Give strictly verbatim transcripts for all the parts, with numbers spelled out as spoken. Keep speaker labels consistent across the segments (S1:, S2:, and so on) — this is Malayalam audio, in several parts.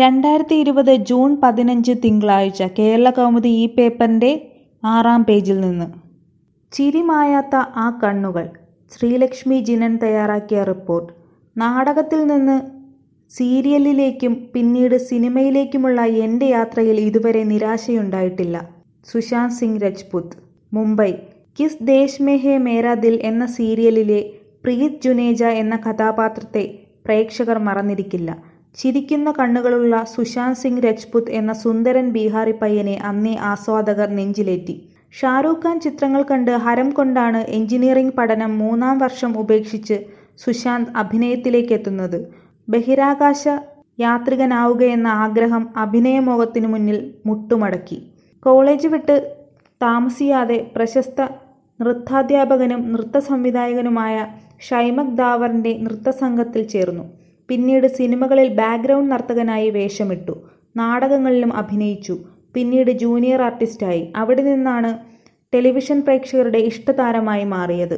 S1: രണ്ടായിരത്തി ഇരുപത് ജൂൺ പതിനഞ്ച് തിങ്കളാഴ്ച കേരളകൗമുദി ഈ പേപ്പറിൻ്റെ ആറാം പേജിൽ നിന്ന്. ചിരി മായാത്ത ആ കണ്ണുകൾ. ശ്രീലക്ഷ്മി ജിനൻ തയ്യാറാക്കിയ റിപ്പോർട്ട്. നാടകത്തിൽ നിന്ന് സീരിയലിലേക്കും പിന്നീട് സിനിമയിലേക്കുമുള്ള എൻ്റെ യാത്രയിൽ ഇതുവരെ നിരാശയുണ്ടായിട്ടില്ല. സുശാന്ത് സിംഗ് രജ്പുത്, മുംബൈ. കിസ് ദേശ് മേ ഹേ മേരാ ദിൽ എന്ന സീരിയലിലെ പ്രീത് ജുനേജ എന്ന കഥാപാത്രത്തെ പ്രേക്ഷകർ മറന്നിരിക്കില്ല. ചിരിക്കുന്ന കണ്ണുകളുള്ള സുശാന്ത് സിംഗ് രജ്പുത് എന്ന സുന്ദരൻ ബീഹാറി പയ്യനെ അന്നേ ആസ്വാദകർ നെഞ്ചിലേറ്റി. ഷാരൂഖ് ഖാൻ ചിത്രങ്ങൾ കണ്ട് ഹരം കൊണ്ടാണ് എഞ്ചിനീയറിംഗ് പഠനം മൂന്നാം വർഷം ഉപേക്ഷിച്ച് സുശാന്ത് അഭിനയത്തിലേക്കെത്തുന്നത്. ബഹിരാകാശ യാത്രികനാവുകയെന്ന ആഗ്രഹം അഭിനയമോഹത്തിനു മുന്നിൽ മുട്ടുമടക്കി. കോളേജ് വിട്ട് താമസിയാതെ പ്രശസ്ത നൃത്താധ്യാപകനും നൃത്ത സംവിധായകനുമായ ഷൈമക് ദാവറിൻ്റെ നൃത്തസംഘത്തിൽ ചേർന്നു. പിന്നീട് സിനിമകളിൽ ബാക്ക്ഗ്രൗണ്ട് നർത്തകനായി വേഷമിട്ടു. നാടകങ്ങളിലും അഭിനയിച്ചു. പിന്നീട് ജൂനിയർ ആർട്ടിസ്റ്റായി. അവിടെ നിന്നാണ് ടെലിവിഷൻ പ്രേക്ഷകരുടെ ഇഷ്ടതാരമായി മാറിയത്.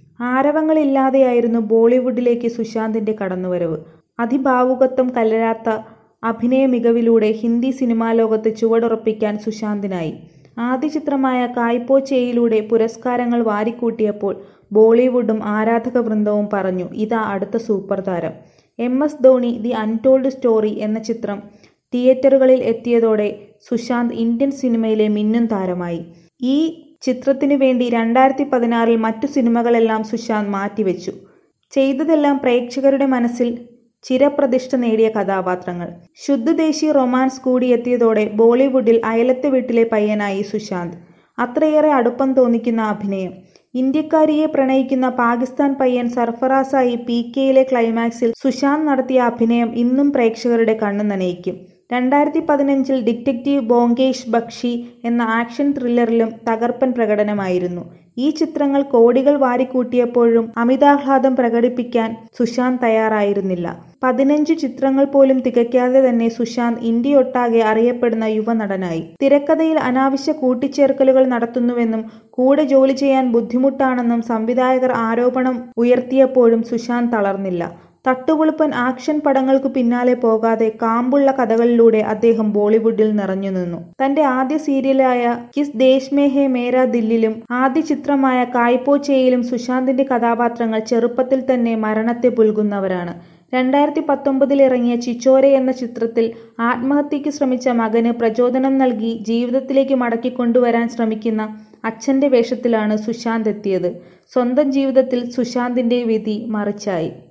S1: ആരവങ്ങളില്ലാതെയായിരുന്നു ബോളിവുഡിലേക്ക് സുശാന്തിൻ്റെ കടന്നുവരവ്. അതിഭാവുകത്വം കലരാത്ത അഭിനയ മികവിലൂടെ ഹിന്ദി സിനിമാലോകത്ത് ചുവടുറപ്പിക്കാൻ സുശാന്തിനായി. ആദ്യ ചിത്രമായ കായ്പോ ചേയിലൂടെ പുരസ്കാരങ്ങൾ വാരിക്കൂട്ടിയപ്പോൾ ബോളിവുഡും ആരാധക വൃന്ദവും പറഞ്ഞു, ഇതാ അടുത്ത സൂപ്പർ താരം. M S Dhoni the untold story എന്ന ചിത്രം തിയേറ്ററുകളിൽ എത്തിയതോടെ സുശാന്ത് ഇന്ത്യൻ സിനിമയിലെ മിന്നും താരമായി. ഈ ചിത്രത്തിനു വേണ്ടി രണ്ടായിരത്തി പതിനാറിൽ മറ്റു സിനിമകളെല്ലാം സുശാന്ത് മാറ്റിവെച്ചു. ചെയ്തതെല്ലാം പ്രേക്ഷകരുടെ മനസ്സിൽ ചിരപ്രതിഷ്ഠ നേടിയ കഥാപാത്രങ്ങൾ. ശുദ്ധദേശി റൊമാൻസ് കൂടി എത്തിയതോടെ ബോളിവുഡിൽ അയലത്തെ വീട്ടിലെ പയ്യനായി സുശാന്ത്. അത്രയേറെ അടുപ്പം തോന്നിക്കുന്ന അഭിനയം. ഇന്ത്യക്കാരിയെ പ്രണയിക്കുന്ന പാകിസ്ഥാൻ പയ്യൻ സർഫറാസായി പി കെയിലെ ക്ലൈമാക്സിൽ സുശാന്ത് നടത്തിയ അഭിനയം ഇന്നും പ്രേക്ഷകരുടെ കണ്ണു നനയിക്കും. രണ്ടായിരത്തി പതിനഞ്ചിൽ ഡിറ്റക്റ്റീവ് ബോംകേഷ് ബക്ഷി എന്ന ആക്ഷൻ ത്രില്ലറിലും തകർപ്പൻ പ്രകടനമായിരുന്നു. ഈ ചിത്രങ്ങൾ കോടികൾ വാരിക്കൂട്ടിയപ്പോഴും അമിതാഹ്ലാദം പ്രകടിപ്പിക്കാൻ സുശാന്ത് തയ്യാറായിരുന്നില്ല. പതിനഞ്ചു ചിത്രങ്ങൾ പോലും തികയ്ക്കാതെ തന്നെ സുശാന്ത് ഇന്ത്യയൊട്ടാകെ അറിയപ്പെടുന്ന യുവനടനായി. തിരക്കഥയിൽ അനാവശ്യ കൂട്ടിച്ചേർക്കലുകൾ നടത്തുന്നുവെന്നും കൂടെ ജോലി ചെയ്യാൻ ബുദ്ധിമുട്ടാണെന്നും സംവിധായകർ ആരോപണം ഉയർത്തിയപ്പോഴും സുശാന്ത് തളർന്നില്ല. തട്ടുപൊളിപ്പൻ ആക്ഷൻ പടങ്ങൾക്കു പിന്നാലെ പോകാതെ കാമ്പുള്ള കഥകളിലൂടെ അദ്ദേഹം ബോളിവുഡിൽ നിറഞ്ഞുനിന്നു. തന്റെ ആദ്യ സീരിയലായ കിസ് ദേശ് മേ ഹേ മേരാ ദില്ലിലും ആദ്യ ചിത്രമായ കായ്പോ ചേയിലും സുശാന്തിന്റെ കഥാപാത്രങ്ങൾ ചെറുപ്പത്തിൽ തന്നെ മരണത്തെ പുൽകുന്നവരാണ്. രണ്ടായിരത്തി പത്തൊമ്പതിൽ ഇറങ്ങിയ ചിച്ചോരെ എന്ന ചിത്രത്തിൽ ആത്മഹത്യയ്ക്ക് ശ്രമിച്ച മകന് പ്രചോദനം നൽകി ജീവിതത്തിലേക്ക് മടക്കിക്കൊണ്ടുവരാൻ ശ്രമിക്കുന്ന അച്ഛന്റെ വേഷത്തിലാണ് സുശാന്ത് എത്തിയത്. സ്വന്തം ജീവിതത്തിൽ സുശാന്തിന്റെ വിധി മറിച്ചായി.